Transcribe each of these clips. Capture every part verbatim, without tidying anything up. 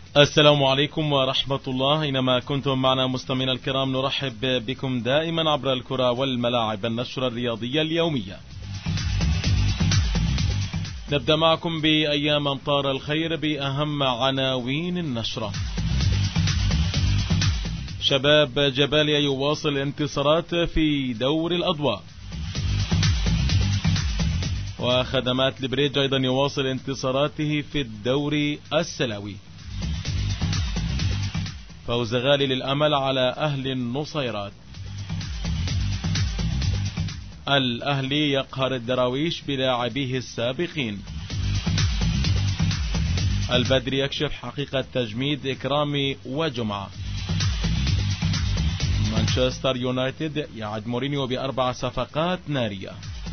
السلام عليكم ورحمة الله. أينما كنتم معنا مستمعينا الكرام، نرحب بكم دائما عبر الكرة والملاعب، النشرة الرياضية اليومية. نبدأ معكم بأيام أمطار الخير بأهم عناوين النشرة. شباب جباليا يواصل انتصارات في دور الأضواء. وخدمات البريج أيضا يواصل انتصاراته في الدوري السلاوي. فوز غالي للأمل على أهل النصيرات. الأهلي يقهر الدراويش بلاعبيه السابقين. البدر يكشف حقيقة تجميد إكرامي وجمعة. مانشستر يونايتد يعد مورينيو بأربع صفقات نارية.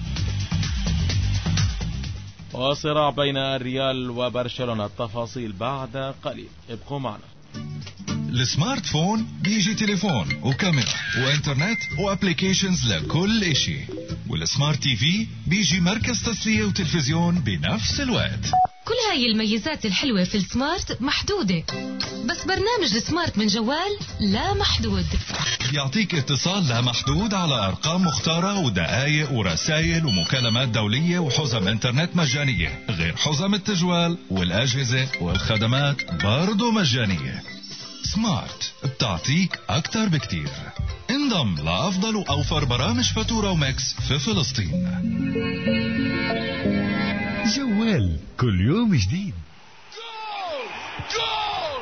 وصراع بين الريال وبرشلونة، التفاصيل بعد قليل، ابقوا معنا. السمارت فون بيجي تليفون وكاميرا وانترنت وابليكيشنز لكل اشي، والسمارت تي في بيجي مركز تسلية وتلفزيون بنفس الوقت. كل هاي الميزات الحلوة في السمارت محدودة، بس برنامج السمارت من جوال لا محدود. يعطيك اتصال لا محدود على أرقام مختارة ودقائق ورسائل ومكالمات دولية وحزم انترنت مجانية، غير حزم التجوال والأجهزة والخدمات برضو مجانية. سمارت بتعطيك أكتر بكتير. انضم لأفضل وأوفر برامج فاتورة وماكس في فلسطين. جوال كل يوم جديد. جول جول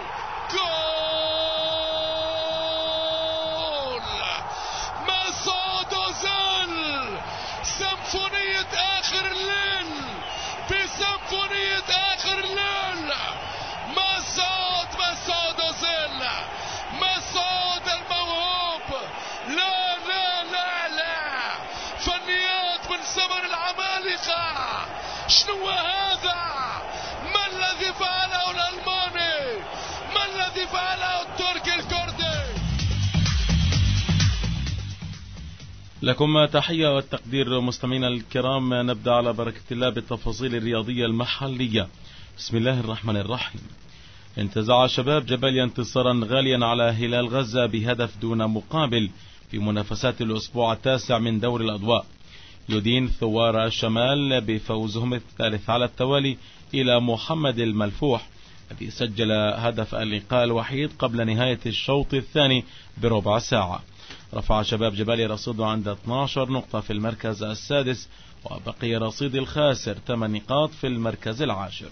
جول مسعود أوزيل، سيمفونية آخر الليل بسيمفونية آخر الليل. مسعود مسعود أوزيل، مسعود الموهوب. لا لا لا لا، فنيات من زمن العمالقة. شنو هذا؟ ما الذي فعله الألماني؟ ما الذي فعله التركي الكردي؟ لكم تحية والتقدير مستمعينا الكرام. نبدأ على بركة الله بالتفاصيل الرياضية المحلية. بسم الله الرحمن الرحيم. انتزع شباب جباليا انتصارا غاليا على هلال غزة بهدف دون مقابل في منافسات الأسبوع التاسع من دور الأضواء. يدين ثوار الشمال بفوزهم الثالث على التوالي إلى محمد الملفوح الذي سجل هدف اللقاء الوحيد قبل نهاية الشوط الثاني بربع ساعة. رفع شباب جباليا رصيده عند اثنتي عشرة نقطة في المركز السادس، وبقي رصيد الخاسر ثمانية نقاط في المركز العاشر.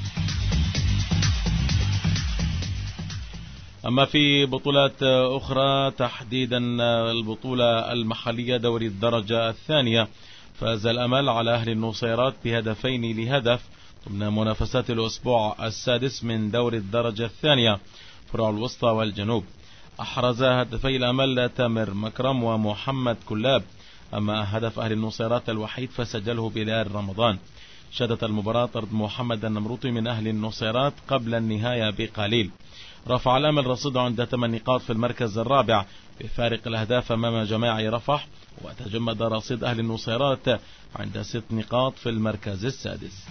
أما في بطولات أخرى، تحديدا البطولة المحلية دوري الدرجة الثانية، فاز الأمل على أهل النصيرات بهدفين لهدف ضمن منافسات الأسبوع السادس من دوري الدرجة الثانية فروع الوسطى والجنوب. أحرز هدفي الأمل تامر مكرم ومحمد كلاب، أما هدف أهل النصيرات الوحيد فسجله بلال رمضان. شهدت المباراة طرد محمد النمروطي من أهل النصيرات قبل النهاية بقليل. رفع الأمل رصيده عند ثمان نقاط في المركز الرابع بفارق الأهداف أمام جماعي رفح، وتجمد رصيد أهل النصيرات عند ست نقاط في المركز السادس.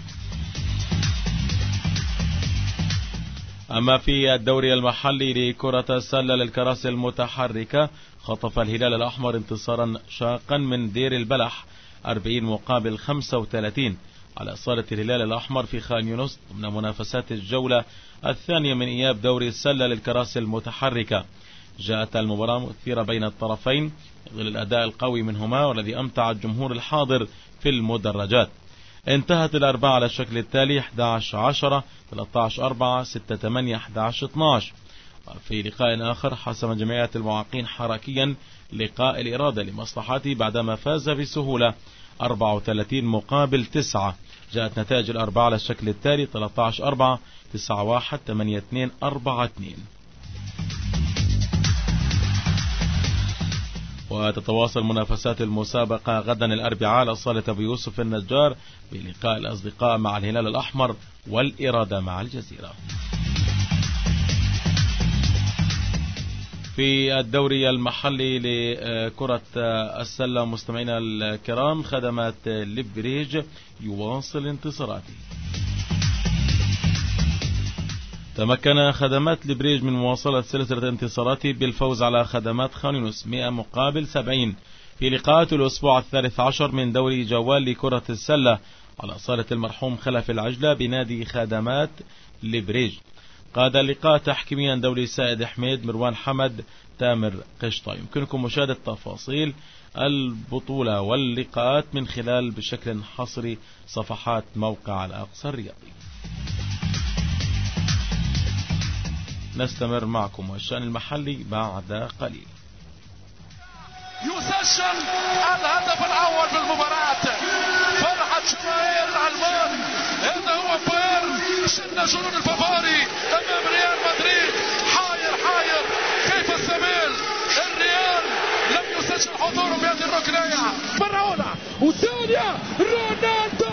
أما في الدوري المحلي لكرة السلة للكراسي المتحركة، خطف الهلال الأحمر انتصارا شاقا من دير البلح أربعين مقابل خمسة وثلاثين على صالة الهلال الأحمر في خان يونس ضمن منافسات الجولة الثانية من إياب دوري السلة للكراسي المتحركة. جاءت المباراة مثيرة بين الطرفين ظل الأداء القوي منهما والذي أمتع الجمهور الحاضر في المدرجات. انتهت الأربعة على الشكل التالي: أحد عشر عشرة، ثلاثة عشر أربعة، ستة ثمانية، أحد عشر اثني عشر. في لقاء آخر حسم جمعية المعاقين حركيا لقاء الإرادة لمصلحته بعدما فاز بسهولة أربعة وثلاثين مقابل تسعة. جاءت نتائج الأربعة على الشكل التالي: ثلاثة عشر أربعة، تسعة واحد، ثمانية اثنين، أربعة اثنين. وتتواصل منافسات المسابقة غدا الأربعاء على صالة أبو يوسف النجار بلقاء الأصدقاء مع الهلال الأحمر والإرادة مع الجزيرة. في الدوري المحلي لكرة السلة مستمعينا الكرام، خدمات لبريج يواصل انتصاراته. تمكن خدمات البريج من مواصلة سلسلة انتصاراته بالفوز على خدمات خان يونس مئة مقابل سبعين في لقاءات الأسبوع الثالث عشر من دوري جوال لكرة السلة على صالة المرحوم خلف العجلة بنادي خدمات البريج. قاد اللقاء تحكيميا دولي سائد حميد مروان حمد تامر قشطة. يمكنكم مشاهدة تفاصيل البطولة واللقاءات من خلال بشكل حصري صفحات موقع الأقصى الرياضي. نستمر معكم والشأن المحلي بعد قليل. يسجل الهدف الأول في المباراة، فرحة جماهير الألمان. هذا هو بايرن شن جنون البافاري أمام ريال مدريد. حاير حاير كيف السبيل. الريال لم يسجل حضوره في هذه الركنية. مرة أولى والثانية رونالدو،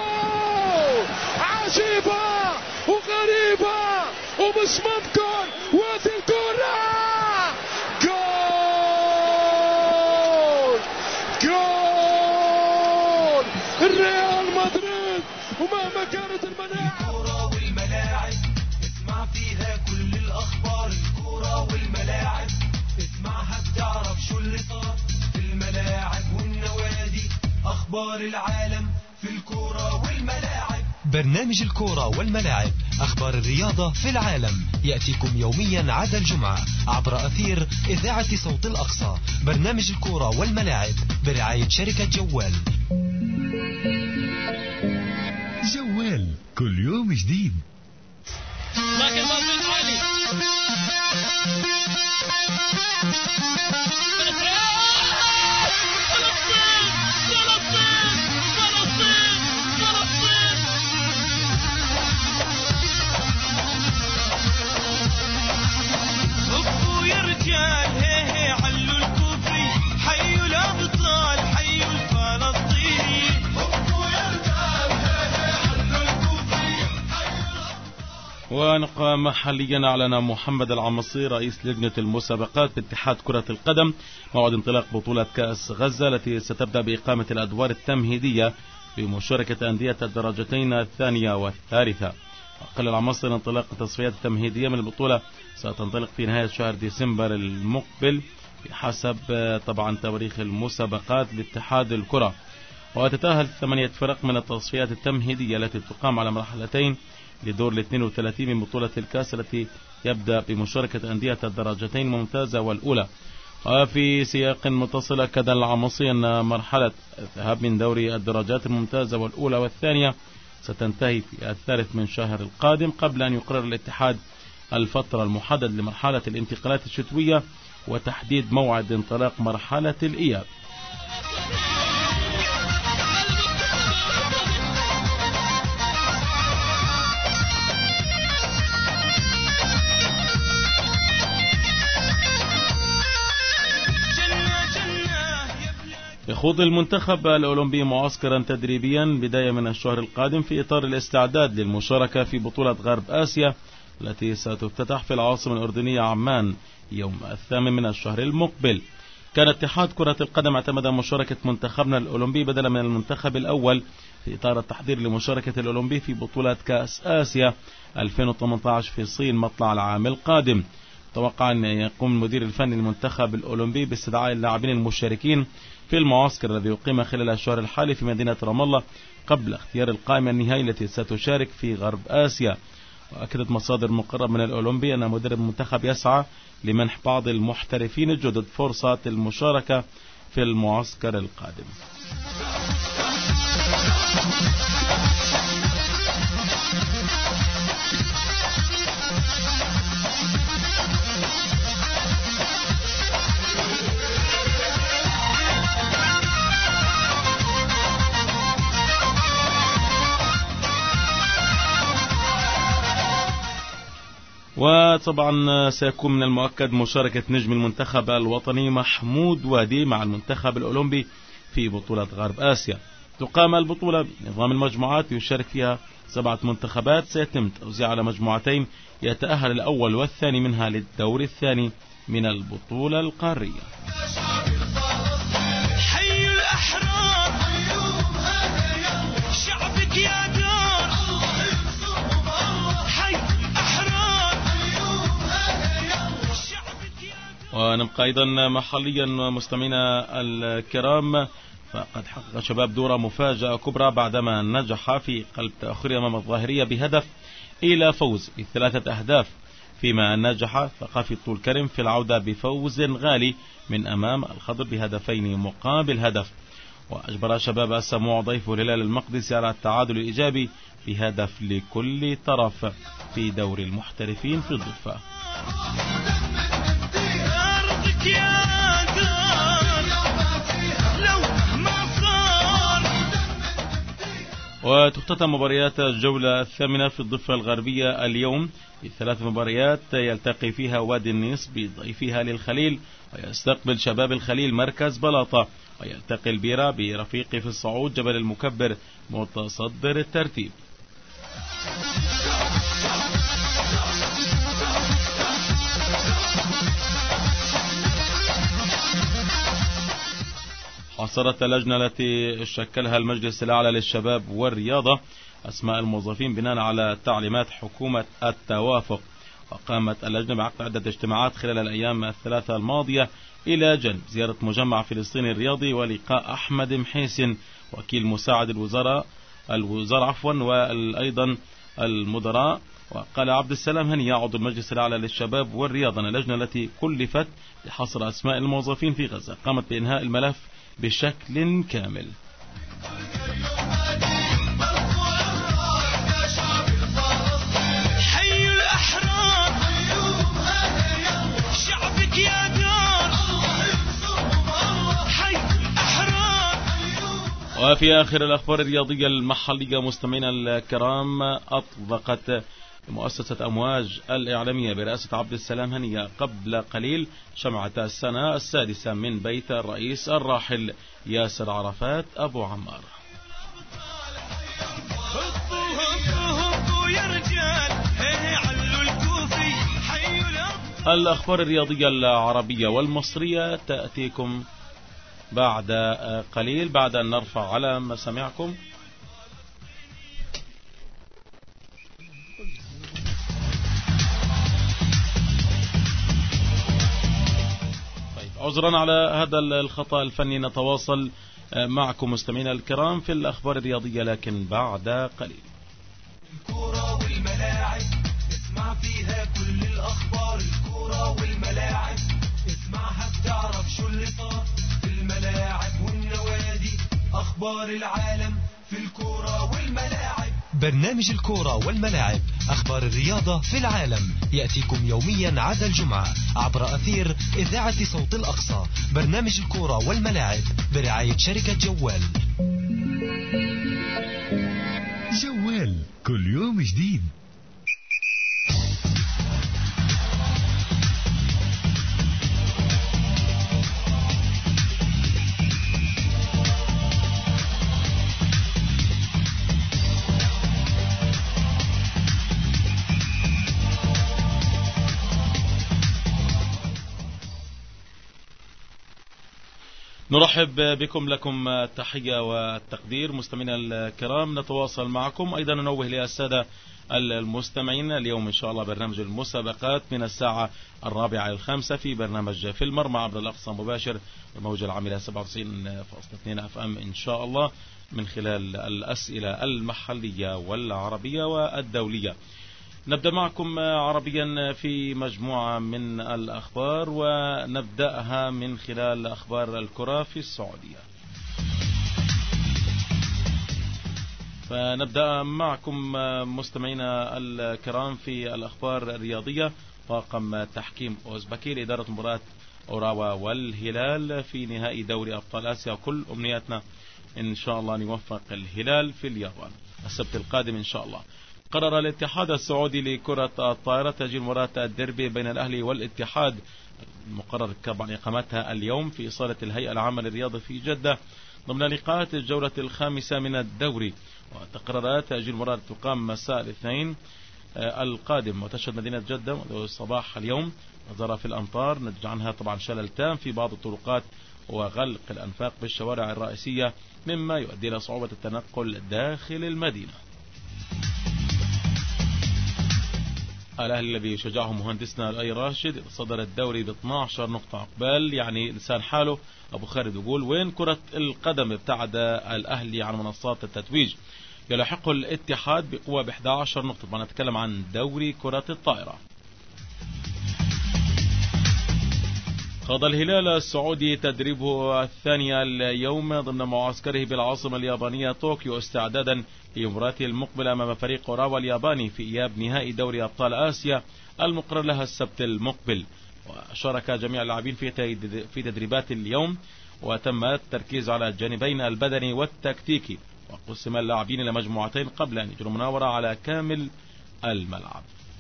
عجيبة وغريبة ومش ممكن. وهذه الكرة جول الريال مدريد. ومهما كانت الملاعب الكرة والملاعب اسمع فيها كل الأخبار. الكرة والملاعب اسمعها بتعرف شو اللي صار في الملاعب والنوادي. أخبار العالم في الكرة والملاعب. برنامج الكرة والملاعب، أخبار الرياضة في العالم، يأتيكم يوميا عدا الجمعة عبر أثير إذاعة صوت الأقصى. برنامج الكرة والملاعب برعاية شركة جوال. جوال كل يوم جديد. لكن تصويت عالي. ونقام محليا أعلن محمد العمصي رئيس لجنة المسابقات باتحاد كرة القدم موعد انطلاق بطولة كأس غزة التي ستبدأ بإقامة الأدوار التمهيدية بمشاركة أندية الدرجتين الثانية والثالثة. قال العمصي انطلاق التصفيات التمهيدية من البطولة ستنطلق في نهاية شهر ديسمبر المقبل بحسب طبعا تواريخ المسابقات لاتحاد الكرة، وتتأهل ثمانية فرق من التصفيات التمهيدية التي تقام على مرحلتين لدور الاثنين وثلاثين من بطولة الكاس التي يبدأ بمشاركة أندية الدرجتين الممتازة والأولى. وفي سياق متصل أكد العمصي أن مرحلة الذهاب من دوري الدرجات الممتازة والأولى والثانية ستنتهي في الثالث من شهر القادم قبل أن يقرر الاتحاد الفترة المحدد لمرحلة الانتقالات الشتوية وتحديد موعد انطلاق مرحلة الإياب. يخوض المنتخب الأولمبي معسكرا تدريبيا بداية من الشهر القادم في إطار الاستعداد للمشاركة في بطولة غرب آسيا التي ستفتتح في العاصمة الأردنية عمان يوم الثامن من الشهر المقبل. كان اتحاد كرة القدم اعتمد مشاركة منتخبنا الأولمبي بدلا من المنتخب الأول في إطار التحضير لمشاركة الأولمبي في بطولة كأس آسيا ألفين وثمانية عشر في الصين مطلع العام القادم. توقع أن يقوم المدير الفني للمنتخب الأولمبي باستدعاء اللاعبين المشاركين في المعسكر الذي يقيم خلال الشهر الحالي في مدينة رام الله قبل اختيار القائمة النهائية التي ستشارك في غرب آسيا. وأكدت مصادر مقربة من الأولمبي أن مدرب المنتخب يسعى لمنح بعض المحترفين الجدد فرصة المشاركة في المعسكر القادم. وطبعا سيكون من المؤكد مشاركة نجم المنتخب الوطني محمود وادي مع المنتخب الأولمبي في بطولة غرب آسيا. تقام البطولة بنظام المجموعات يشارك فيها سبعة منتخبات سيتم توزيع على مجموعتين يتأهل الأول والثاني منها للدور الثاني من البطولة القارية. حي الأحرار شعبك يا دار، حي الأحرار ونبقى أيضا محليا مستمعينا الكرام، فقد حقق شباب دورة مفاجأة كبرى بعدما نجح في قلب تأخير أمام الظاهرية بهدف إلى فوز بثلاثة أهداف، فيما نجح ثقافي طول كرم في العودة بفوز غالي من أمام الخضر بهدفين مقابل هدف. وأجبر شباب السموع ضيفه الهلال المقدسي على التعادل الإيجابي بهدف لكل طرف في دوري المحترفين في الضفة. وتختتم مباريات الجولة الثامنة في الضفة الغربية اليوم بثلاث مباريات يلتقي فيها وادي النيس بضيفها للخليل، ويستقبل شباب الخليل مركز بلاطة، ويلتقي البيرة برفيقه في الصعود جبل المكبر متصدر الترتيب. حصرت اللجنة التي شكلها المجلس الأعلى للشباب والرياضة أسماء الموظفين بناء على تعليمات حكومة التوافق، وقامت اللجنة بعقد عدة اجتماعات خلال الأيام الثلاثة الماضية إلى جانب زيارة مجمع فلسطيني الرياضي ولقاء أحمد محيسن وكيل مساعد الوزراء الوزراء عفوا وأيضا المدراء. وقال عبد السلام هني عضو المجلس الأعلى للشباب والرياضة أن اللجنة التي كلفت بحصر أسماء الموظفين في غزة قامت بإنهاء الملف بشكل كامل. حي الأحرار شعبك يا دار حي الأحرار. وفي آخر الأخبار الرياضية المحلية مستمعينا الكرام، أطلقت مؤسسة أمواج الإعلامية برئاسة عبد السلام هنية قبل قليل شمعة السنة السادسة من بيت الرئيس الراحل ياسر عرفات أبو عمار. الأخبار الرياضية العربية والمصرية تأتيكم بعد قليل بعد أن نرفع على مسامعكم. عذرا على هذا الخطأ الفني، نتواصل معكم مستمعينا الكرام في الأخبار الرياضية لكن بعد قليل. الكرة والملاعب اسمع فيها كل الأخبار، الكرة والملاعب اسمعها بتعرف شو اللي صار في الملاعب والنوادي، أخبار العالم في الكرة والملاعب. برنامج الكورة والملاعب، أخبار الرياضة في العالم، يأتيكم يوميا عدا الجمعة عبر أثير إذاعة صوت الأقصى. برنامج الكورة والملاعب برعاية شركة جوال. جوال كل يوم جديد. نرحب بكم، لكم التحية والتقدير مستمعينا الكرام. نتواصل معكم أيضا، ننوه للسادة المستمعين اليوم إن شاء الله برنامج المسابقات من الساعة الرابعة الخامسة في برنامج في المرمى عبر الأقصى مباشر الموجة العاملة سبعة وتسعين فاصلة اثنين اف ام إن شاء الله، من خلال الأسئلة المحلية والعربية والدولية. نبدأ معكم عربيا في مجموعة من الأخبار، ونبدأها من خلال أخبار الكرة في السعودية. فنبدأ معكم مستمعينا الكرام في الأخبار الرياضية. طاقم تحكيم أوزبكي لإدارة مباراة أوراوا والهلال في نهائي دوري أبطال آسيا، كل أمنياتنا إن شاء الله نوفق الهلال في اليابان السبت القادم إن شاء الله. قرر الاتحاد السعودي لكرة الطائرة تأجيل مباراة الديربي بين الأهلي والاتحاد المقرر طبعا إقامتها اليوم في صالة الهيئة العامة للرياضة في جدة ضمن لقاءات الجولة الخامسة من الدوري. وتقرر تأجيل مباراة تقام مساء الاثنين القادم، وتشهد مدينة جدة صباح اليوم نظرة في الأمطار نتج عنها طبعا شلل تام في بعض الطرقات وغلق الأنفاق بالشوارع الرئيسية، مما يؤدي إلى صعوبة التنقل داخل المدينة. الأهلي الذي شجعه مهندسنا الأي راشد صدر الدوري ب اثنتي عشرة نقطة عقبال يعني لسان حاله أبو خالد يقول وين كرة القدم؟ ابتعد الأهلي عن منصات التتويج، يلاحقه الاتحاد بقوة ب احدى عشرة نقطة. طبعا نتكلم عن دوري كرة الطائرة. خاض الهلال السعودي تدريبه الثاني اليوم ضمن معسكره بالعاصمة اليابانية طوكيو استعدادا لمباراته المقبلة أمام فريق أوراوا الياباني في إياب نهائي دوري أبطال آسيا المقرر لها السبت المقبل. وشارك جميع اللاعبين في تدريبات اليوم وتم التركيز على الجانبين البدني والتكتيكي، وقسم اللاعبين إلى مجموعتين قبل أن يجروا مناورة على كامل الملعب.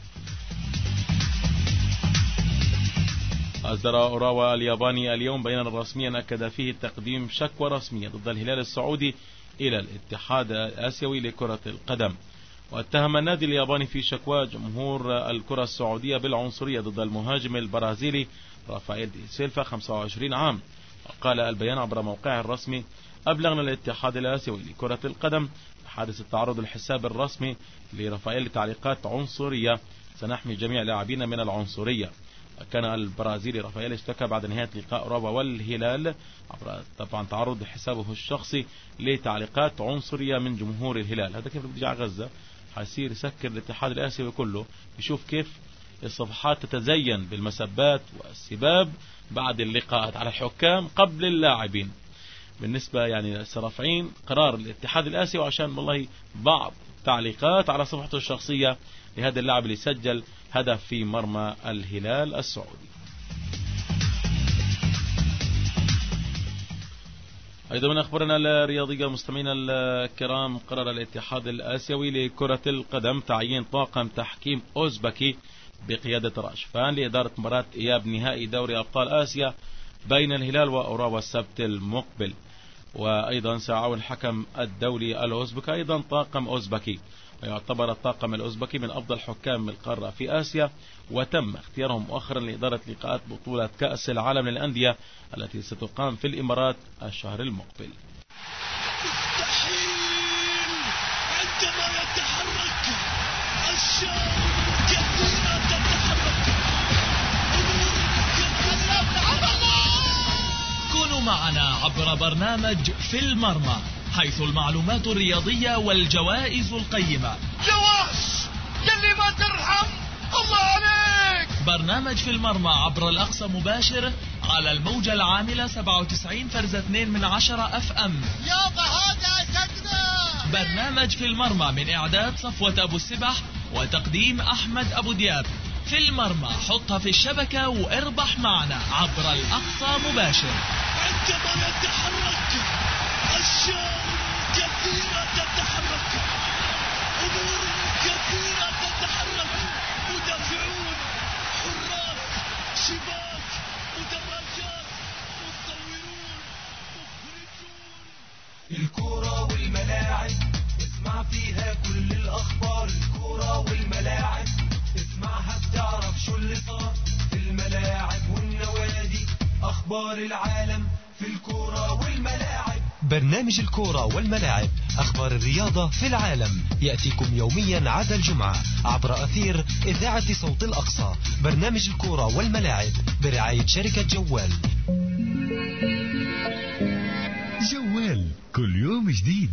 أصدر أوراوا الياباني اليوم بيانا رسميا أكد فيه تقديم شكوى رسمية ضد الهلال السعودي إلى الاتحاد الآسيوي لكرة القدم. واتهم النادي الياباني في شكوى جمهور الكرة السعودية بالعنصرية ضد المهاجم البرازيلي رافائيل دي سيلفا خمسة وعشرين عام. وقال البيان عبر موقعه الرسمي أبلغنا الاتحاد الآسيوي لكرة القدم بحادث التعرض الحساب الرسمي لرافائيل لتعليقات عنصرية، سنحمي جميع لاعبين من العنصرية. كان البرازيلي رافائيل اشتكى بعد نهاية لقاء أوراوا والهلال عبر طبعا تعرض حسابه الشخصي لتعليقات عنصرية من جمهور الهلال. هذا كيف بيجي على غزة حيصير يسكر الاتحاد الآسيوي كله، يشوف كيف الصفحات تتزين بالمسبات والسباب بعد اللقاءات على الحكام قبل اللاعبين. بالنسبة يعني للرافعين قرار الاتحاد الآسيوي عشان والله بعض تعليقات على صفحته الشخصية لهذا اللاعب اللي سجل هدف في مرمى الهلال السعودي. أيضا من أخبارنا الرياضية مستمعينا الكرام، قرر الاتحاد الآسيوي لكرة القدم تعيين طاقم تحكيم أوزبكي بقيادة راشفان لإدارة مباراة إياب نهائي دوري أبطال آسيا بين الهلال وأوراوا السبت المقبل. وأيضا سيعاون الحكم الدولي الأوزبكي أيضا طاقم أوزبكي، ويعتبر الطاقم الأوزبكي من أفضل حكام القارة في آسيا، وتم اختيارهم مؤخرا لإدارة لقاءات بطولة كأس العالم للأندية التي ستقام في الإمارات الشهر المقبل. مستحيل عندما يتحرك الشام كثيرا تتحرك كونوا معنا عبر برنامج في المرمى، حيث المعلومات الرياضية والجوائز القيمة. جواش يلي ما ترحم الله عليك. برنامج في المرمى عبر الأقصى مباشر على الموجة العاملة سبعة وتسعين فرز اثنين من عشرة اف ام. يابا هذا سدنا. برنامج في المرمى من إعداد صفوة أبو السبح وتقديم أحمد أبو دياب. في المرمى حطها في الشبكة واربح معنا عبر الأقصى مباشر. عندما يتحرك الشام كثيرة تتحرك، أمور كثيرة تتحرك، مدافعون، حراس، شباك، مدرجات، مصورون، مخرجون. الكرة والملاعب اسمع فيها كل الأخبار. الكرة والملاعب اسمعها بتعرف شو اللي صار في الملاعب والنوادي، أخبار العالم في الكرة والملاعب. برنامج الكورة والملاعب، أخبار الرياضة في العالم، يأتيكم يوميا عدا الجمعة عبر أثير إذاعة صوت الأقصى. برنامج الكورة والملاعب برعاية شركة جوال. جوال كل يوم جديد.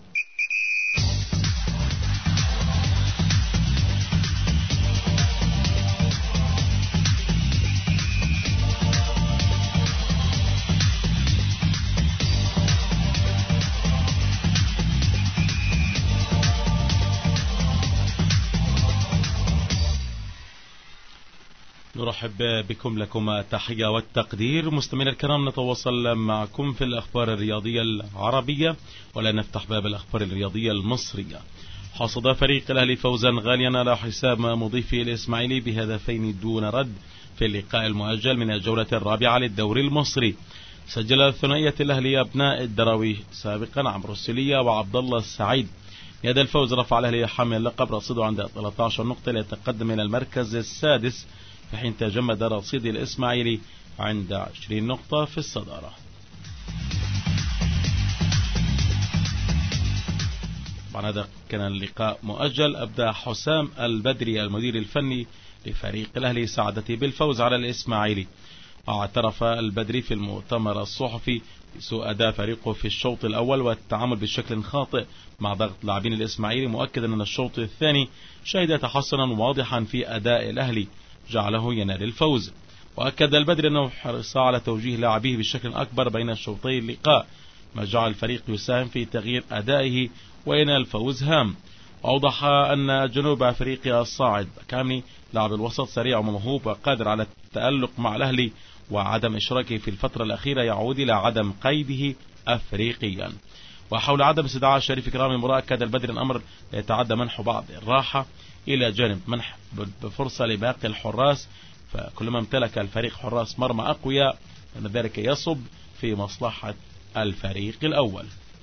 نرحب بكم، لكم تحية والتقدير. مستمعينا الكرام، نتواصل معكم في الأخبار الرياضية العربية، ولا نفتح باب الأخبار الرياضية المصرية. حصد فريق الأهلي فوزا غاليا على حساب مضيفه الإسماعيلي بهدفين دون رد في اللقاء المؤجل من الجولة الرابعة للدوري المصري. سجل ثنائية الأهلي أبناء الدراوي سابقا عمرو السلية وعبد الله السعيد. يد الفوز رفع الأهلي حامل اللقب رصيده عند ثلاثة عشر نقطة ليتقدم إلى المركز السادس، في حين تجمد رصيد الإسماعيلي عند عشرين نقطة في الصدارة. طبعا هذا كان اللقاء مؤجل. أبدى حسام البدري المدير الفني لفريق الأهلي سعادته بالفوز على الإسماعيلي. اعترف البدري في المؤتمر الصحفي بسوء أداء فريقه في الشوط الأول والتعامل بشكل خاطئ مع ضغط لاعبين الإسماعيلي، مؤكدا أن الشوط الثاني شهد تحسنا واضحا في أداء الأهلي جعله ينال الفوز. وأكد البدري أنه حرص على توجيه لاعبيه بشكل أكبر بين شوطي اللقاء، ما جعل الفريق يساهم في تغيير أدائه وينال الفوز هام. أوضح أن جنوب أفريقيا الصاعد كامني لاعب الوسط سريع وموهوب وقادر على التألق مع الأهلي، وعدم إشراكه في الفترة الأخيرة يعود إلى عدم قيده أفريقيا. وحول عدم استدعاء شريف إكرامي المباراة أكد البدري الأمر يتعدى منح بعض الراحة إلى جانب منح بفرصة لباقي الحراس، فكلما امتلك الفريق حراس مرمى أقوياء أن ذلك يصب في مصلحة الفريق الأول.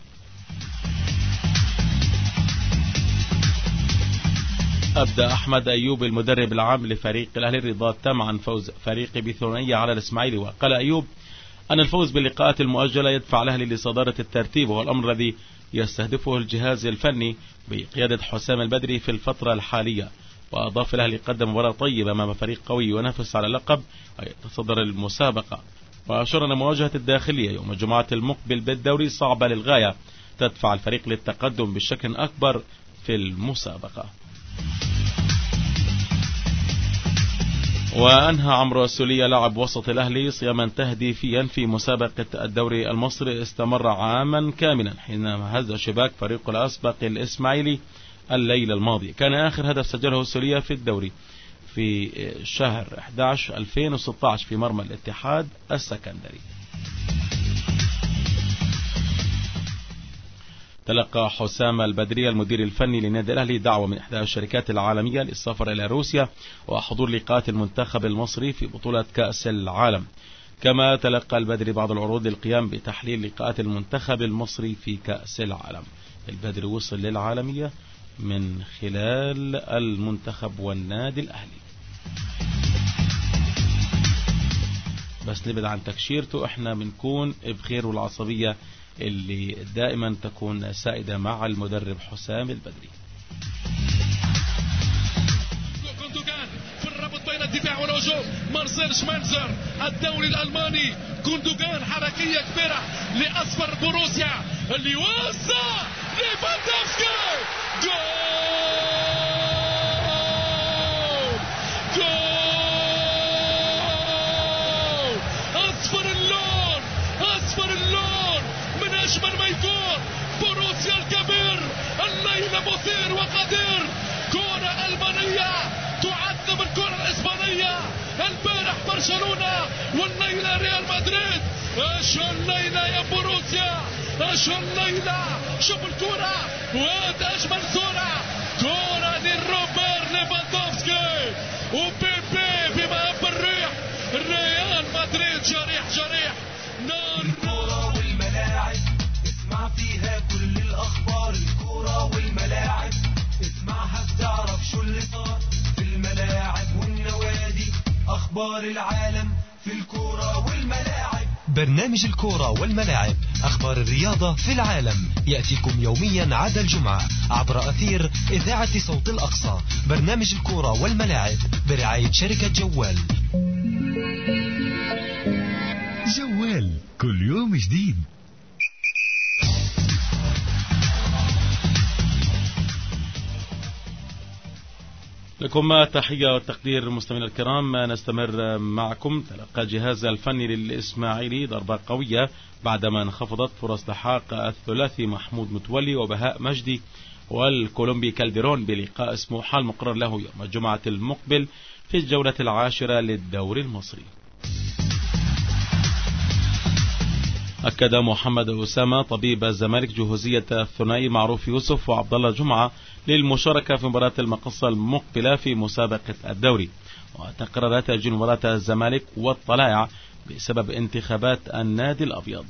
أبدأ أحمد أيوب المدرب العام لفريق الأهلي الرضا التام عن فوز فريقه بثنائية على الإسماعيلي، وقال أيوب أن الفوز باللقاءات المؤجلة يدفع الأهلي لصدارة الترتيب، وهو الأمر الذي يستهدفه الجهاز الفني بقيادة حسام البدري في الفترة الحالية. وأضاف الأهلي قدم مباراة طيبة أمام فريق قوي ينافس على اللقب ويتصدر المسابقة، وأشار أن مواجهة الداخلية يوم الجمعة المقبل بالدوري صعبة للغاية تدفع الفريق للتقدم بشكل أكبر في المسابقة. وأنهى عمرو السولية لاعب وسط الأهلي صياما تهديفيا في مسابقة الدوري المصري استمر عاما كاملا حينما هز شباك فريق الأسبق الإسماعيلي الليلة الماضي. كان آخر هدف سجله السولية في الدوري في شهر أحد عشر ألفين وستة عشر في مرمى الاتحاد السكندري. تلقى حسام البدري المدير الفني لنادي الأهلي دعوة من إحدى الشركات العالمية للسفر إلى روسيا وحضور لقاءات المنتخب المصري في بطولة كأس العالم. كما تلقى البدري بعض العروض للقيام بتحليل لقاءات المنتخب المصري في كأس العالم. البدري وصل للعالمية من خلال المنتخب والنادي الأهلي. بس نبعد عن تكشيرته، احنا بنكون بخير، والعصبية اللي دائما تكون سائدة مع المدرب حسام البدري. كوندوغان في الربط بين الدفاع والهجوم، مارسيل شمانزر الدولي الألماني. كوندوغان حركية كبيرة لأصفر بوروسيا اللي يوزع ليفاندوفسكي. جول جول أصفر اللون، أصفر اللون من أجمل ما يكون. بوروسيا الكبير الليلة مثير وقدير. كرة ألمانية تعذب الكرة الإسبانية. البارح برشلونة والليلة ريال مدريد. ايش الليلة يا بوروسيا، ايش الليلة. شوف الكرة واد أجمل صورة، كرة لروبر ليفاندوفسكي وبيبي بما أب الريح. ريال مدريد جريح جريح. نار الكرة والملاعب اسمع فيها كل الأخبار. الكرة والملاعب اسمعها بتعرف شو اللي صار في الملاعب والنوادي. أخبار العالم في الكرة والملاعب. برنامج الكرة والملاعب، أخبار الرياضة في العالم، يأتيكم يوميا عدا الجمعة عبر أثير إذاعة صوت الأقصى. برنامج الكرة والملاعب برعاية شركة جوال. جوال كل يوم جديد. لكم تحية والتقدير مستمعينا الكرام. نستمر معكم. تلقى الجهاز الفني للإسماعيلي ضربة قوية بعدما انخفضت فرص لحاق الثلاثي محمود متولي وبهاء مجدي والكولومبي كالديرون بلقاء سموحة المقرر له يوم الجمعة المقبل في الجولة العاشرة للدوري المصري. أكد محمد أسامة طبيب الزمالك جهوزية الثنائي معروف يوسف وعبد الله جمعة للمشاركة في مباراة المقصة المقبلة في مسابقة الدوري، وتقرر تأجيل مباراة الزمالك والطلائع بسبب انتخابات النادي الأبيض.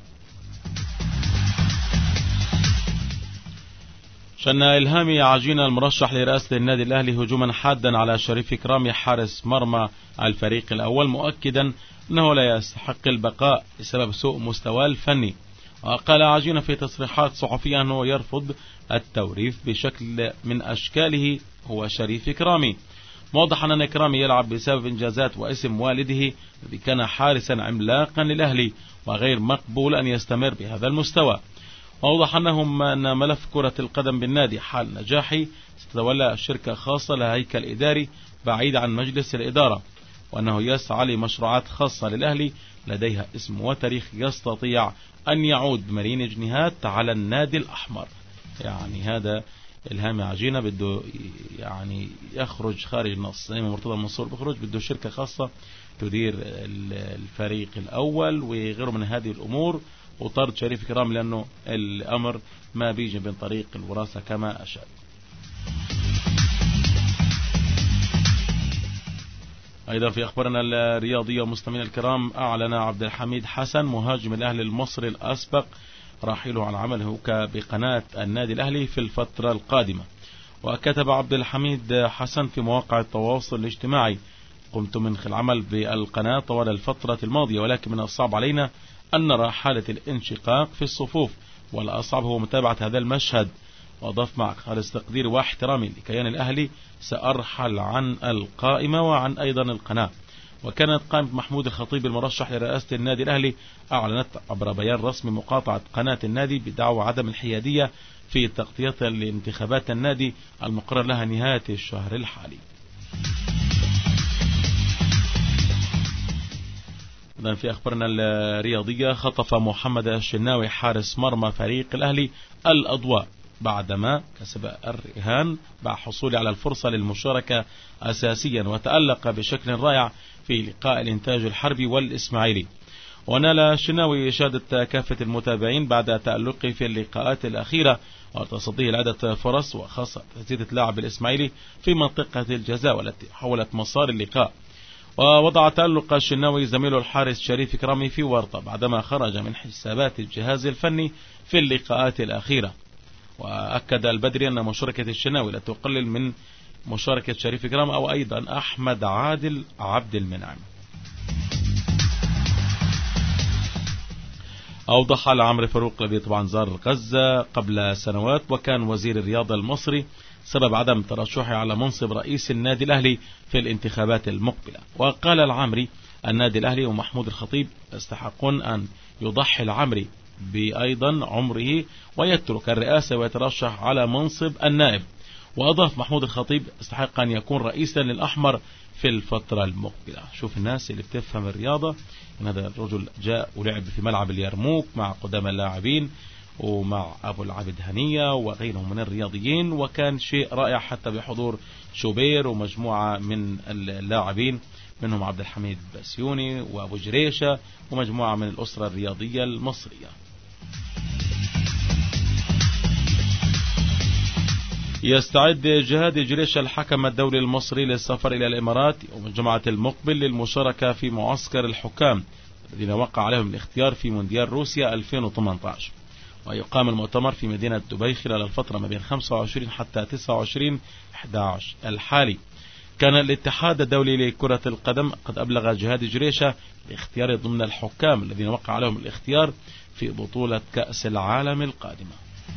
شن إلهامي عجين المرشح لرئاسة النادي الأهلي هجوما حادا على شريف إكرامي حارس مرمى الفريق الأول، مؤكدا أنه لا يستحق البقاء بسبب سوء مستواه الفني. وقال عجينة في تصريحات صحفية أنه يرفض التوريث بشكل من أشكاله هو شريف إكرامي، موضحا أن إكرامي يلعب بسبب إنجازات واسم والده الذي كان حارسا عملاقا للأهلي وغير مقبول أن يستمر بهذا المستوى. وأوضح أنهم أن ملف كرة القدم بالنادي حال نجاحي ستتولى شركة خاصة لها هيكل إداري بعيد عن مجلس الإدارة، وأنه يسعى لمشروعات خاصة للأهلي لديها اسم وتاريخ يستطيع أن يعود مليون جنيهات على النادي الأحمر. يعني هذا الهام عجينة بده يعني يخرج خارج النص، زي ما مرتضى منصور بخرج بده شركة خاصة تدير الفريق الأول وغيره من هذه الأمور، وطرد شريف إكرام لأنه الأمر ما بيجي من طريق الوراثة كما أشار. أيضا في أخبارنا الرياضية مستمعينا الكرام، أعلن عبد الحميد حسن مهاجم الأهلي المصري الأسبق رحيله عن عمله بقناة النادي الأهلي في الفترة القادمة. وكتب عبد الحميد حسن في مواقع التواصل الاجتماعي: قمت من العمل بالقناة طوال الفترة الماضية، ولكن من الصعب علينا أن نرى حالة الانشقاق في الصفوف، والأصعب هو متابعة هذا المشهد. وأضاف: مع خالص تقديري واحترامي لكيان الأهلي سأرحل عن القائمة وعن أيضا القناة. وكانت قائمة محمود الخطيب المرشح لرئاسة النادي الأهلي أعلنت عبر بيان رسمي مقاطعة قناة النادي بدعوى عدم الحيادية في تغطيتها لانتخابات النادي المقرر لها نهاية الشهر الحالي. في أخبارنا الرياضية، خطف محمد الشناوي حارس مرمى فريق الأهلي الأضواء بعدما كسب الرهان بعد حصوله على الفرصة للمشاركة أساسيا، وتألق بشكل رائع في لقاء الإنتاج الحربي والإسماعيلي. ونال الشناوي إشادة كافة المتابعين بعد تألقه في اللقاءات الأخيرة وتصديه لعدة فرص، وخاصة تسديدة لاعب الإسماعيلي في منطقة الجزاء والتي حولت مسار اللقاء. ووضع تألق الشناوي زميله الحارس شريف إكرامي في ورطة بعدما خرج من حسابات الجهاز الفني في اللقاءات الأخيرة. وأكد البدري أن مشاركة الشناوي لا تقلل من مشاركة شريف إكرام أو أيضا أحمد عادل عبد المنعم. أوضح العمري فاروق الذي طبعا زار غزة قبل سنوات وكان وزير الرياضة المصري سبب عدم ترشحه على منصب رئيس النادي الأهلي في الانتخابات المقبلة. وقال العمري: النادي الأهلي ومحمود الخطيب يستحقون أن يضحي العمري بأيضا عمره ويترك الرئاسة ويترشح على منصب النائب. وأضاف: محمود الخطيب يستحق أن يكون رئيسا للأحمر في الفترة المقبلة. شوف الناس اللي بتفهم الرياضة، إن هذا الرجل جاء ولعب في ملعب اليرموك مع قدام اللاعبين ومع أبو العبد هنية وغيرهم من الرياضيين، وكان شيء رائع حتى بحضور شوبير ومجموعة من اللاعبين منهم عبد الحميد بسيوني وأبو جريشة ومجموعة من الأسرة الرياضية المصرية. يستعد جهاد جريشة الحكم الدولي المصري للسفر إلى الإمارات يوم الجمعة المقبل للمشاركة في معسكر الحكام الذين وقع عليهم الاختيار في مونديال روسيا ألفين وثمانية عشر. ويقام المؤتمر في مدينة دبي خلال الفترة ما بين خمسة وعشرين حتى تسعة وعشرين أحد عشر الحالي. كان الاتحاد الدولي لكرة القدم قد أبلغ جهاد جريشة باختيار ضمن الحكام الذين وقع عليهم الاختيار في بطولة كأس العالم القادمة.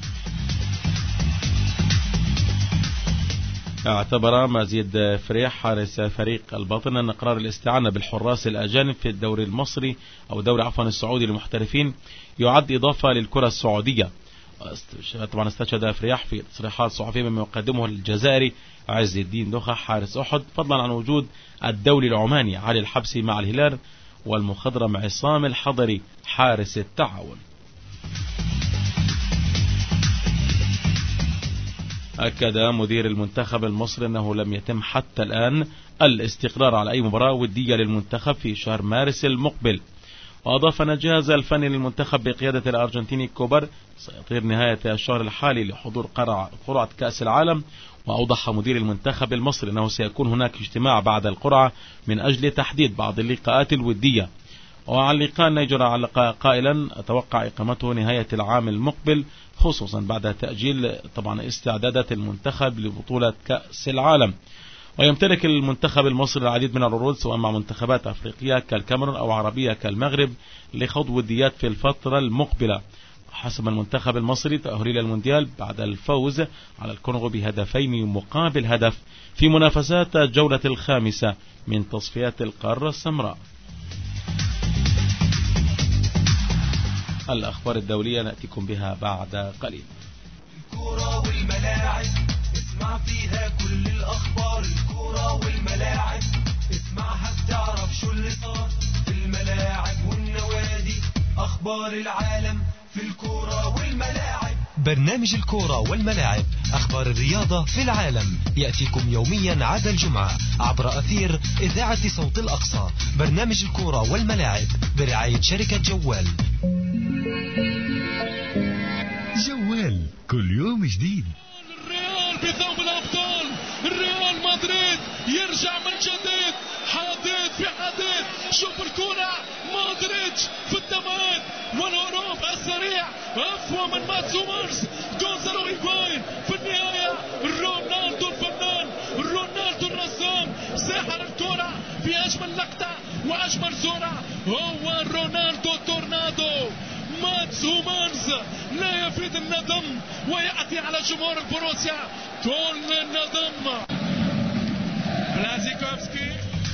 اعتبر مزيد فريح حارس فريق الباطن أن قرار الاستعانة بالحراس الأجانب في الدوري المصري أو الدوري عفوا السعودي للمحترفين يعد إضافة للكرة السعودية. طبعا استشهد فريح في تصريحات صحفية مما يقدمه الجزائري عز الدين دوخة حارس أحد، فضلا عن وجود الدولي العماني علي الحبسي مع الهلال والمخضرم عصام الحضري حارس التعاون. أكد مدير المنتخب المصري أنه لم يتم حتى الآن الاستقرار على أي مباراة ودية للمنتخب في شهر مارس المقبل. وأضاف أن الجهاز الفني للمنتخب بقيادة الأرجنتيني كوبر سيطير نهاية الشهر الحالي لحضور قرعة كأس العالم. وأوضح مدير المنتخب المصري أنه سيكون هناك اجتماع بعد القرعة من أجل تحديد بعض اللقاءات الودية. وعن لقاء النيجر علق قائلا: أتوقع إقامته نهاية العام المقبل خصوصا بعد تأجيل طبعا استعدادات المنتخب لبطولة كأس العالم. ويمتلك المنتخب المصري العديد من العروض سواء مع منتخبات أفريقية كالكاميرون أو عربية كالمغرب لخوض وديات في الفترة المقبلة. حسم المنتخب المصري تأهل إلى المونديال بعد الفوز على الكونغو بهدفين مقابل هدف في منافسات الجولة الخامسة من تصفيات القارة السمراء. الأخبار الدولية نأتيكم بها بعد قليل. الكرة والملاعب اسمع فيها كل الأخبار. الكرة والملاعب اسمعها بتعرف شو اللي صار في الملاعب والنوادي. أخبار العالم في الكرة والملاعب. برنامج الكرة والملاعب، أخبار الرياضة في العالم، يأتيكم يوميا عدا الجمعة عبر أثير إذاعة صوت الأقصى. برنامج الكرة والملاعب برعاية شركة جوال. جوال كل يوم جديد. الريال بثوب الأبطال، الريال مدريد يرجع من جديد، حديث في حديث. شوف الكرة مودريتش في التمرير والهروب السريع أفوى من ماتس هوملز. جونزالو هيغواين في النهاية. رونالدو الفنان، رونالدو الرسام، ساحر الكرة في أجمل لقطة وأجمل صورة هو رونالدو تورنادو. ماتس هوملز لا يفيد الندم ويأتي على جمهور البروسيا كل الندم. بلازيكوفسكي.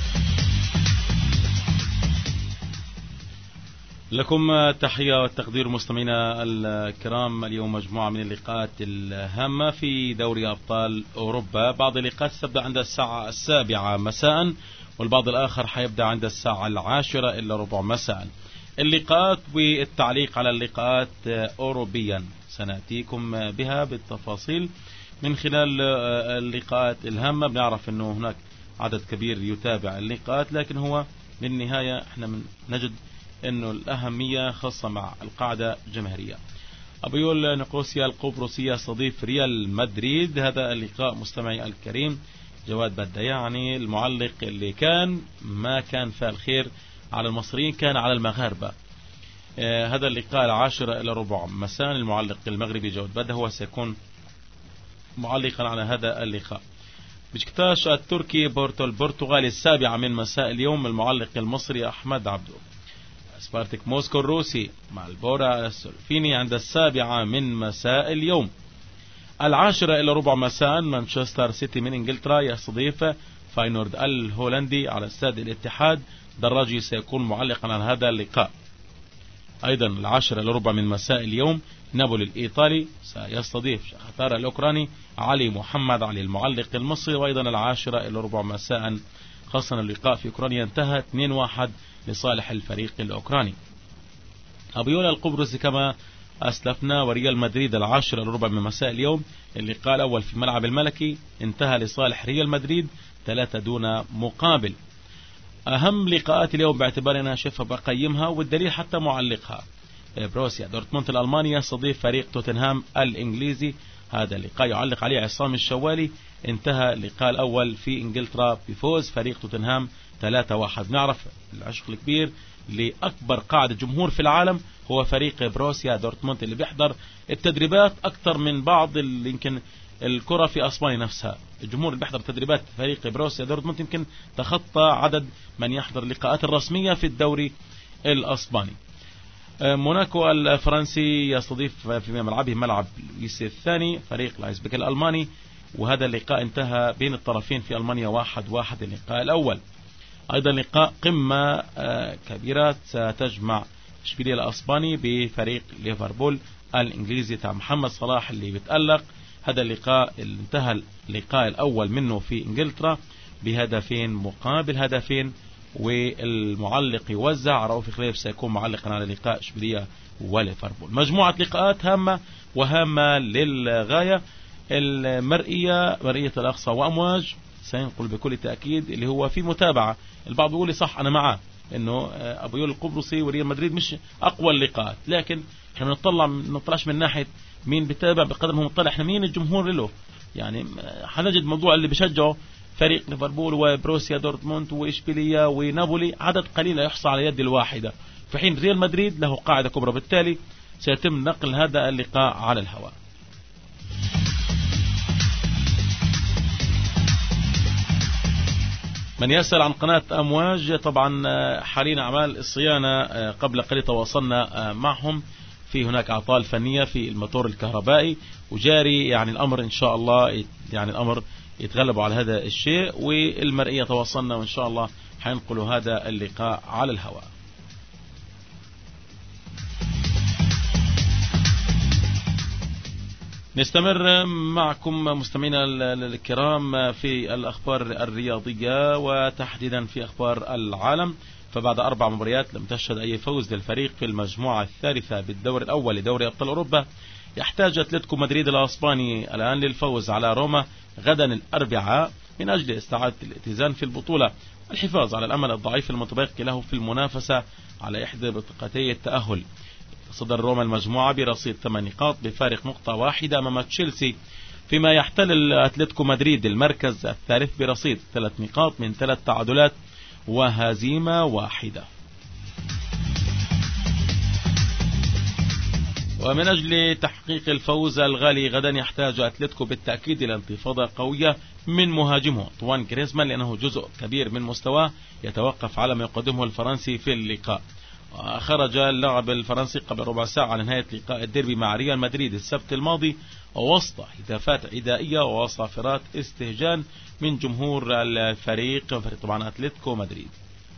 لكم تحية والتقدير مستمعينا الكرام. اليوم مجموعة من اللقاءات الهامة في دوري أبطال أوروبا. بعض اللقاءات تبدأ عند الساعة السابعة مساء، والبعض الآخر حيبدأ عند الساعة العاشرة إلا ربع مساء. اللقاءات والتعليق على اللقاءات أوروبيا سنأتيكم بها بالتفاصيل من خلال اللقاءات الهامة. بنعرف أنه هناك عدد كبير يتابع اللقاءات، لكن هو بالنهاية احنا من نجد أنه الأهمية خاصة مع القاعدة الجماهيرية. أبيول نيقوسيا القبرصية صديف ريال مدريد. هذا اللقاء مستمعي الكريم جواد بديعني المعلق اللي كان ما كان فيه الخير على المصريين كان على المغاربة. آه هذا اللقاء العاشرة إلى ربع مساء. المعلق المغربي جواد بدة هو سيكون معلقا على هذا اللقاء. بشكتاش التركي بورتو البرتغالي السابعة من مساء اليوم. المعلق المصري أحمد عبدو. سبارتك موسكو الروسي مع البورا السولفيني عند السابعة من مساء اليوم. العاشرة إلى ربع مساء مانشستر سيتي من إنجلترا يستضيف فاينورد الهولندي على استاد الاتحاد. دراجي سيكون معلقا على هذا اللقاء. أيضا العاشرة إلى ربع من مساء اليوم نابولي الإيطالي سيستضيف شختار الأوكراني. علي محمد علي المعلق المصري. وأيضا العاشرة إلى ربع مساء خاصة اللقاء في أوكرانيا انتهى اثنين واحد لصالح الفريق الأوكراني. أبيولا القبرصي كما أسلفنا وريال مدريد العاشرة إلى ربع من مساء اليوم. اللقاء الأول في الملعب الملكي انتهى لصالح ريال مدريد ثلاثة دون مقابل. أهم لقاءات اليوم باعتبار أنا شايفها بقيمها والدليل حتى معلقها. بروسيا دورتموند الألماني يستضيف فريق توتنهام الإنجليزي. هذا اللقاء يعلق عليه عصام الشوالي. انتهى اللقاء الأول في إنجلترا بفوز فريق توتنهام ثلاثة واحد. نعرف العشق الكبير لأكبر قاعدة جمهور في العالم هو فريق بروسيا دورتموند اللي بيحضر التدريبات أكثر من بعض اللي يمكن الكرة في أسبانيا نفسها. الجمهور اللي بيحضر تدريبات فريق بروسيا دورتموند يمكن تخطى عدد من يحضر اللقاءات الرسمية في الدوري الأسباني. موناكو الفرنسي يستضيف في ملعبه ملعب لويس الثاني فريق لايبزيج الألماني. وهذا اللقاء انتهى بين الطرفين في ألمانيا واحد واحد اللقاء الأول. أيضا لقاء قمة كبيرة ستجمع إشبيلية الأسباني بفريق ليفربول الإنجليزي تاع محمد صلاح اللي بيتألق. هذا اللقاء انتهى اللقاء الأول منه في إنجلترا بهدفين مقابل هدفين. والمعلق يوزع رؤوف خليف سيكون معلقا على لقاء إشبيلية وليفربول. مجموعة لقاءات هامة وهامة للغاية. المرئية مرئية الأقصى وأمواج سينقل بكل تأكيد اللي هو في متابعة. البعض يقول لي صح أنا معاه إنه أبيول القبرصي وريال مدريد مش أقوى اللقاءات، لكن احنا بنطلع نطلعش من ناحية مين بتابع بقدر ما مطلع احنا مين الجمهور له. يعني حنجد موضوع اللي بشجعه فريق ليفربول وبروسيا دورتموند وإشبيلية ونابولي عدد قليل يحصى على يد الواحدة، في حين ريال مدريد له قاعدة كبرى. بالتالي سيتم نقل هذا اللقاء على الهواء. من يسأل عن قناة أمواج طبعا حالين أعمال الصيانة قبل قليل تواصلنا معهم في هناك أعطال فنية في الموتور الكهربائي وجاري يعني الأمر إن شاء الله يعني الأمر يتغلبوا على هذا الشيء، والمرئية تواصلنا وإن شاء الله حينقلوا هذا اللقاء على الهواء. نستمر معكم مستمعينا الكرام في الأخبار الرياضية وتحديدا في أخبار العالم. فبعد أربع مباريات لم تشهد أي فوز للفريق في المجموعة الثالثة بالدور الأول لدوري أبطال أوروبا، يحتاج أتلتيكو مدريد الإسباني الآن للفوز على روما غدا الأربعاء من أجل استعادة الاتزان في البطولة، الحفاظ على الأمل الضعيف المتبقي له في المنافسة على إحدى بطاقتي التأهل. صدر روما المجموعة برصيد ثمان نقاط بفارق نقطة واحدة أمام تشيلسي، فيما يحتل أتلتيكو مدريد المركز الثالث برصيد ثلاث نقاط من ثلاث تعادلات وهزيمة واحدة. ومن أجل تحقيق الفوز الغالي غدا يحتاج أتلتيكو بالتأكيد إلى انتفاضة قوية من مهاجمه طوان غريزمان، لأنه جزء كبير من مستواه يتوقف على ما يقدمه الفرنسي في اللقاء. خرج اللاعب الفرنسي قبل ربع ساعة على نهاية لقاء الديربي مع ريال مدريد السبت الماضي وسط هتافات عدائية وصافرات استهجان من جمهور الفريق فريق طبعا أتلتيكو مدريد.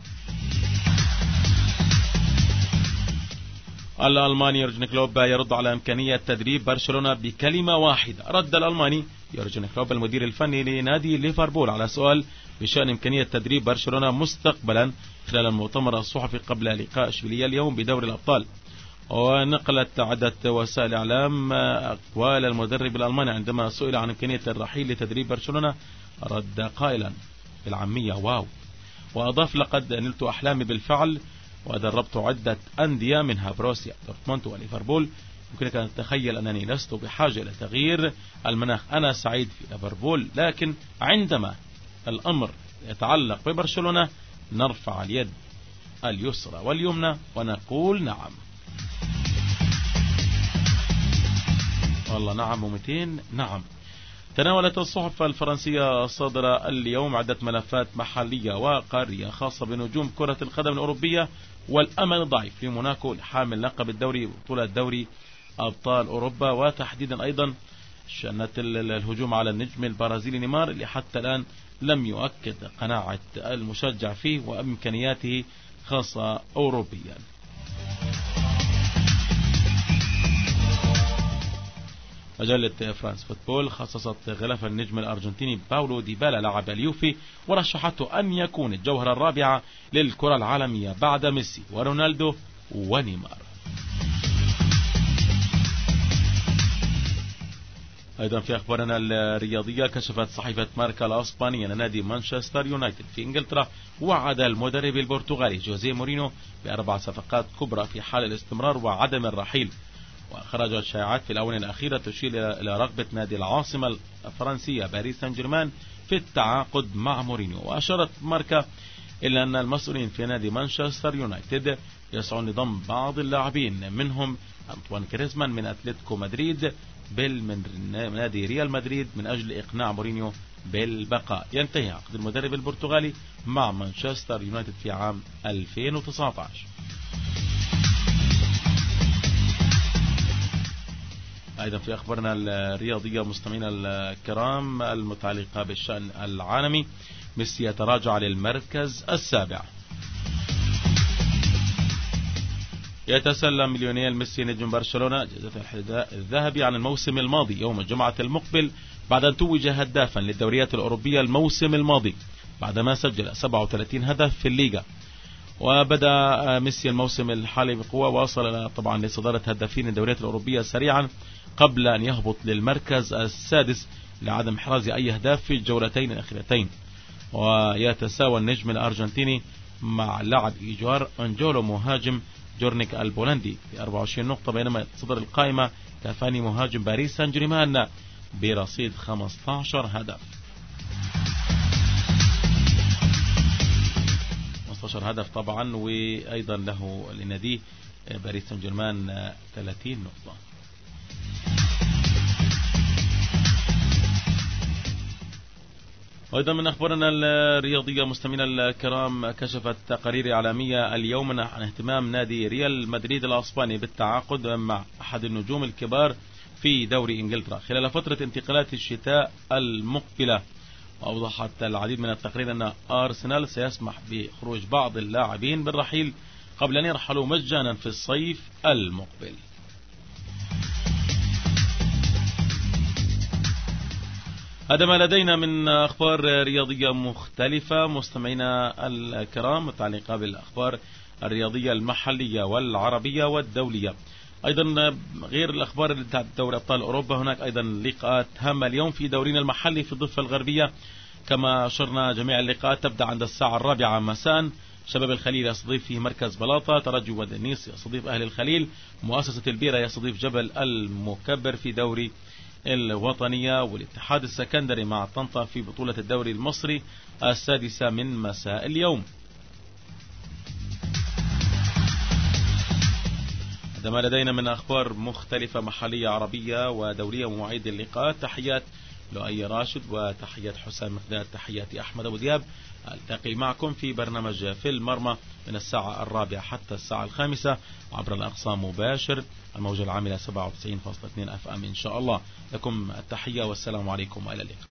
الألماني يورجن كلوب يرد على إمكانية تدريب برشلونة بكلمة واحدة. رد الألماني يورجن كلوب المدير الفني لنادي ليفربول على سؤال بشأن إمكانية تدريب برشلونة مستقبلا خلال المؤتمر الصحفي قبل لقاء إشبيلية اليوم بدوري الأبطال. ونقلت عدة وسائل إعلام أقوال المدرب الألماني عندما سئل عن إمكانية الرحيل لتدريب برشلونة، رد قائلا بالعامية واو، وأضاف لقد نلت أحلامي بالفعل ودربت عدة أندية منها بروسيا دورتموند وليفربول، يمكنك أن تتخيل أنني لست بحاجة إلى تغيير المناخ، أنا سعيد في ليفربول، لكن عندما الأمر يتعلق ببرشلونة نرفع اليد اليسرى واليمنى ونقول نعم. والله نعم ومتين نعم. تناولت الصحف الفرنسية الصادرة اليوم عدة ملفات محلية وقارية خاصة بنجوم كرة القدم الأوروبية والأمل الضعيف في موناكو لحامل لقب الدوري بطولة دوري أبطال أوروبا، وتحديدا أيضا شأنت الهجوم على النجم البرازيلي نيمار اللي حتى الآن لم يؤكد قناعة المشجع فيه وإمكانياته خاصة أوروبيا. مجلة فرانس فوتبول خصصت غلاف النجم الأرجنتيني باولو ديبالا لاعب اليوفي ورشحته أن يكون الجوهرة الرابعة للكرة العالمية بعد ميسي ورونالدو ونيمار. أيضا في أخبارنا الرياضية كشفت صحيفة ماركا الأسبانية أن نادي مانشستر يونايتد في إنجلترا وعد المدرب البرتغالي جوزيه مورينو بأربع صفقات كبرى في حال الاستمرار وعدم الرحيل. وخرجت شائعات في الآونة الأخيرة تشير إلى رغبة نادي العاصمة الفرنسية باريس سان جيرمان في التعاقد مع مورينيو. وأشارت ماركا إلى أن المسؤولين في نادي مانشستر يونايتد يسعون لضم بعض اللاعبين منهم أنطوان غريزمان من أتلتيكو مدريد بل من نادي ريال مدريد من أجل إقناع مورينيو بالبقاء. ينتهي عقد المدرب البرتغالي مع مانشستر يونايتد في عام ألفين وتسعة عشر. أيضا في أخبارنا الرياضية مستمعينا الكرام المتعلقة بالشأن العالمي، ميسي يتراجع للمركز السابع. يتسلم ليونيل ميسي نجم برشلونة جائزة الحذاء الذهبي عن الموسم الماضي يوم الجمعة المقبل بعد أن توج هدافا للدوريات الأوروبية الموسم الماضي بعدما سجل سبعة وثلاثين هدف في الليغا. وبدأ ميسي الموسم الحالي بقوة، وصل طبعا لصدارة هدافين الدوريات الأوروبية سريعا قبل أن يهبط للمركز السادس لعدم إحراز أي أهداف في الجولتين الأخيرتين. ويتساوى النجم الأرجنتيني مع لاعب إيجار أنجولو مهاجم جورنيك البولندي ب أربعة وعشرين نقطة، بينما تصدر القائمة كافاني مهاجم باريس سان جيرمان برصيد خمسة عشر هدف. خمسة عشر هدف طبعا، وأيضا له لناديه باريس سان جيرمان ثلاثين نقطة. وأيضا من أخبارنا الرياضية مستمعينا الكرام، كشفت تقارير إعلامية اليوم عن اهتمام نادي ريال مدريد الأسباني بالتعاقد مع أحد النجوم الكبار في دوري إنجلترا خلال فترة انتقالات الشتاء المقبلة. وأوضحت العديد من التقارير أن أرسنال سيسمح بخروج بعض اللاعبين بالرحيل قبل أن يرحلوا مجانا في الصيف المقبل. هذا ما لدينا من أخبار رياضية مختلفة مستمعينا الكرام متعلقة بالأخبار الرياضية المحلية والعربية والدولية. أيضا غير الأخبار بتاعت دوري أبطال أوروبا، هناك أيضا لقاءات هامة اليوم في دورينا المحلي في الضفة الغربية. كما أشرنا جميع اللقاءات تبدأ عند الساعة الرابعة مساء. شباب الخليل يستضيف في مركز بلاطة، ترجي ودنيس يستضيف أهل الخليل، مؤسسة البيرة يستضيف جبل المكبر في دوري الوطنية، والاتحاد السكندري مع طنطا في بطولة الدوري المصري السادسة من مساء اليوم. هذا ما لدينا من أخبار مختلفة محلية عربية ودولية ومواعيد اللقاء. تحيات لؤي راشد وتحيات حسام مقداد، تحياتي أحمد أبو دياب. ألتقي معكم في برنامج في المرمى من الساعة الرابعة حتى الساعة الخامسة عبر الأقصى مباشر، الموجة العاملة سبعة وتسعين فاصلة اثنين أف أم إن شاء الله. لكم التحية والسلام عليكم وإلى اللقاء.